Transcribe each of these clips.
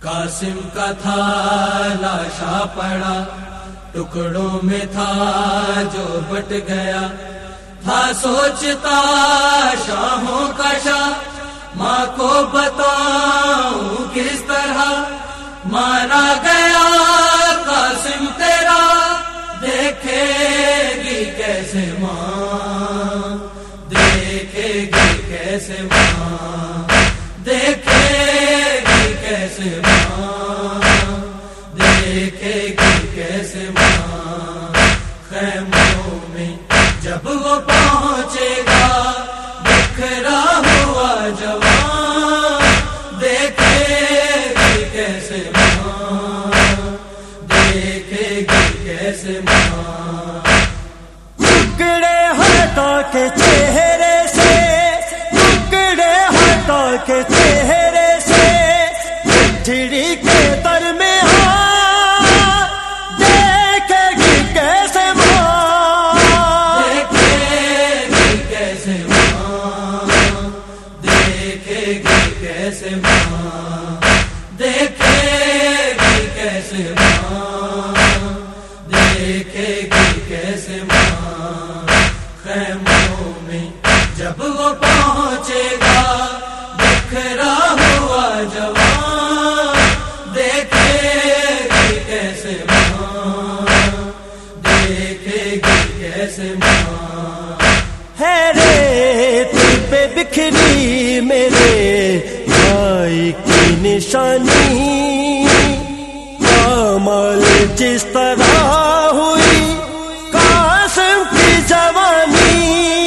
قاسم کا تھا لاشا پڑا، ٹکڑوں میں تھا جو بٹ گیا، تھا سوچتا شاہوں کا شاہ، ماں کو بتاؤں کس طرح مارا گیا قاسم تیرا، دیکھے گی کیسے ماں، دیکھے گی کیسے ماں، دیکھے گی کیسے ماں، دیکھے گی کیسے ماں، خیموں میں جب وہ پہنچے گا بکھرا ہوا جوان، دیکھے گی کیسے ماں، دیکھے گی کیسے ماں، ٹکڑے ہٹا کے چہرے سے، ٹکڑے ہٹا کے چہرے سے، چڑی کے درمیان دیکھے گی کیسے ماں، دیکھے گی کیسے ماں، دیکھے گی کیسے ماں، دیکھے گی کیسے ماں، دیکھے گی کیسے ماں، خیموں میں جب وہ پہنچے گا بکھرا ہوا جوان، دیکھے گی کیسے ماں، دیکھے گی کیسے ماں، ہے ریت پہ بکھری میرے بھائی کی نشانی، عمل جس طرح ہوئی قاسم کی جوانی،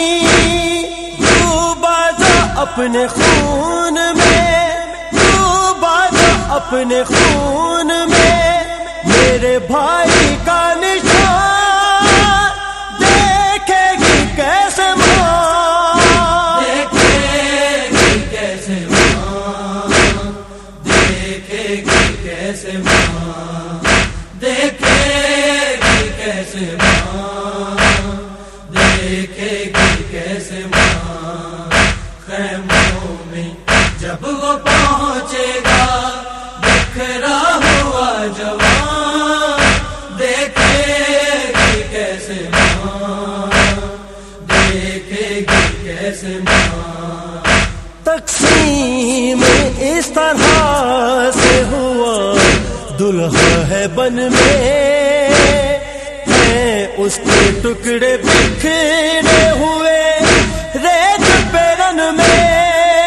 ڈوبا جا اپنے خون میں، ڈوبا جا اپنے خون میں، میرے بھائی کا نشان دیکھے گی کیسے ماں، دیکھے گی کیسے ماں، دیکھے گی کیسے ماں، دیکھے گی کیسے ماں، دیکھے گی کیسے ماں، خیموں میں جب وہ پہنچے گا بکھرا ہوا جوان، دیکھے گی کیسے ماں، دیکھے گی کیسے ماں، تقسیم اس طرح سے ہوا، دلہا ہے بن میں ہیں اس کے ٹکڑے بکھرے ہوئے ریت پہ رن میں،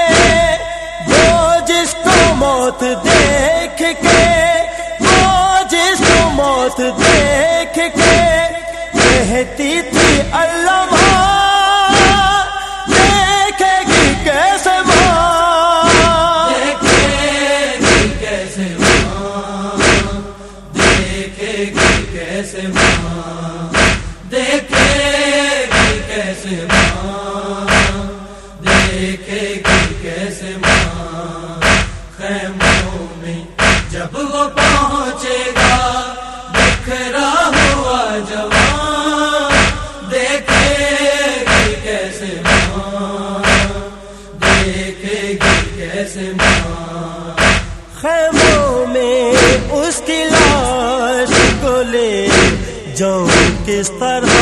وہ جس کو موت دیکھ کے، وہ جس کو موت دیکھ کے کہتی تھی اللہ ماں، دیکھے گی کیسے ماں، دیکھے گی کیسے ماں، دیکھے گی کیسے ماں، دیکھے گی کیسے ماں، دیکھے گی کیسے ماں، خیموں میں جب وہ پہنچے گا بکھرا ہوا جوان، دیکھے گی کیسے ماں، دیکھے گی کیسے ماں، خیموں میں اس کی لاش کو لے جاؤں کس طرح،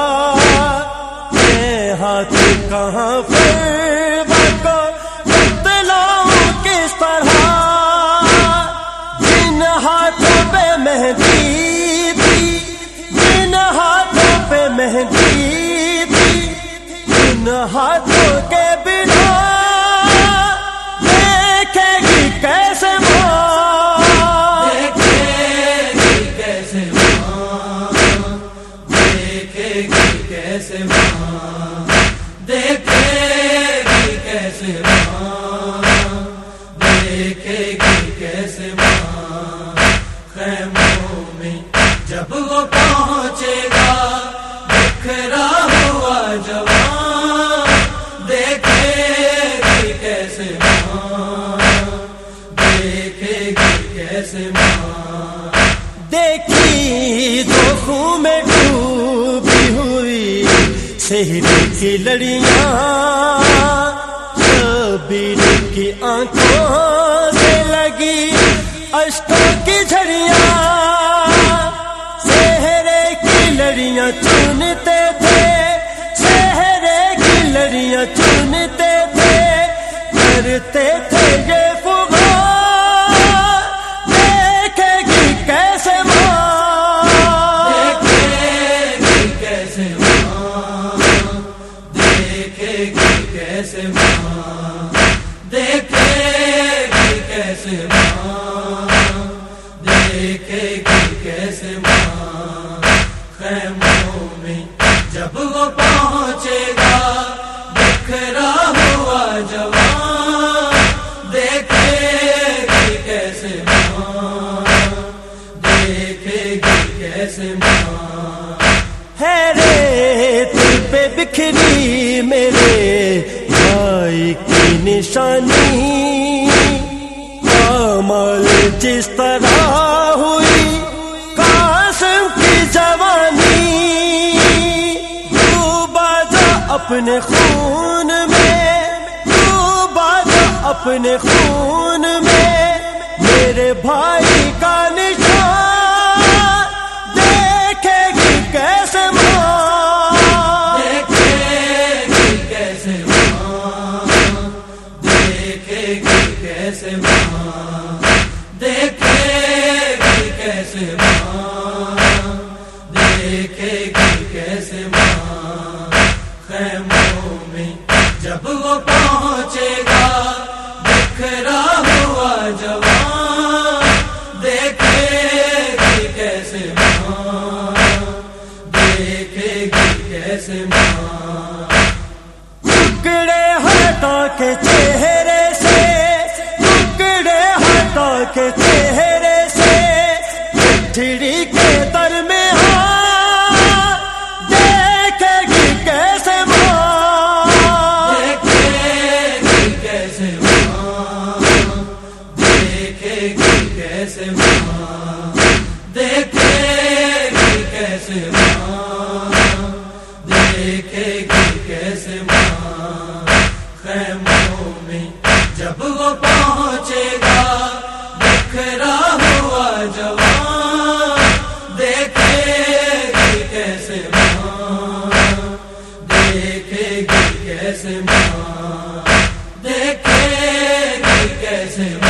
میں ہاتھ کہاں پر کو بتلاؤں کس طرح، جن ہاتھوں پہ مہندی تھی، جن ہاتھوں پہ مہندی تھی، ان ہاتھوں کے بنا دیکھے گی کیسے ماں، دیکھے گی کیسے ماں، دیکھے گی کیسے ماں، دیکھے گی کیسے ماں، دیکھے گی کیسے ماں، خیموں میں جب وہ پہنچے گا بکھرا ہوا جوان، دیکھے گی کیسے ماں، دیکھے گی کیسے ماں، دیکھی جو خون میں ڈوبی ہوئی شہری کی لڑیاں، شبیر کی آنکھوں سے لگی اشکوں کی جھڑیاں صحرے کی لڑیاں چنتے تھے، صحرے کی لڑیاں چنتے تھے، کرتے تھے یہ فغان، دیکھے گی کیسے ماں، دیکھے گی کیسے ماں، دیکھے گی کیسے ماں، دیکھے گی کیسے ماں، دیکھے گی کیسے ماں، خیموں میں جب وہ پہنچے گا بکھرا ہوا جوان، دیکھے گی کیسے ماں، دیکھے گی کیسے ماں، ہے ریت پہ بکھری میرے بھائی کی نشانی، کمال جس طرح ہوئی قاسم کی جوانی، ڈوبا جا اپنے خون میں، ڈوبا جا اپنے خون میں، میرے بھائی کا نشان، دیکھے گی کیسے ماں، دیکھے گی کیسے ماں، دیکھے گی کیسے ماں، دیکھے گی کیسے ماں، دیکھے گی کیسے ماں، خیموں میں جب وہ پہنچے گا بکھرا ہوا جوان، دیکھے گی کیسے ماں، دیکھے گی کیسے ماں، ٹکڑے ہٹا کے چہرے سے، ٹکڑے ہٹا کے چہرے سے، پتھری کے درمیان، دیکھے گی کیسے ماں، دیکھے گی کیسے ماں، دیکھے گی کیسے ماں، دیکھے گی کیسے ماں، دیکھے گی کیسے ماں، خیموں میں جب وہ پہنچے گا بکھرا ہوا جوان، دیکھے گی کیسے ماں، دیکھے گی کیسے ماں، دیکھے گی کیسے ماں۔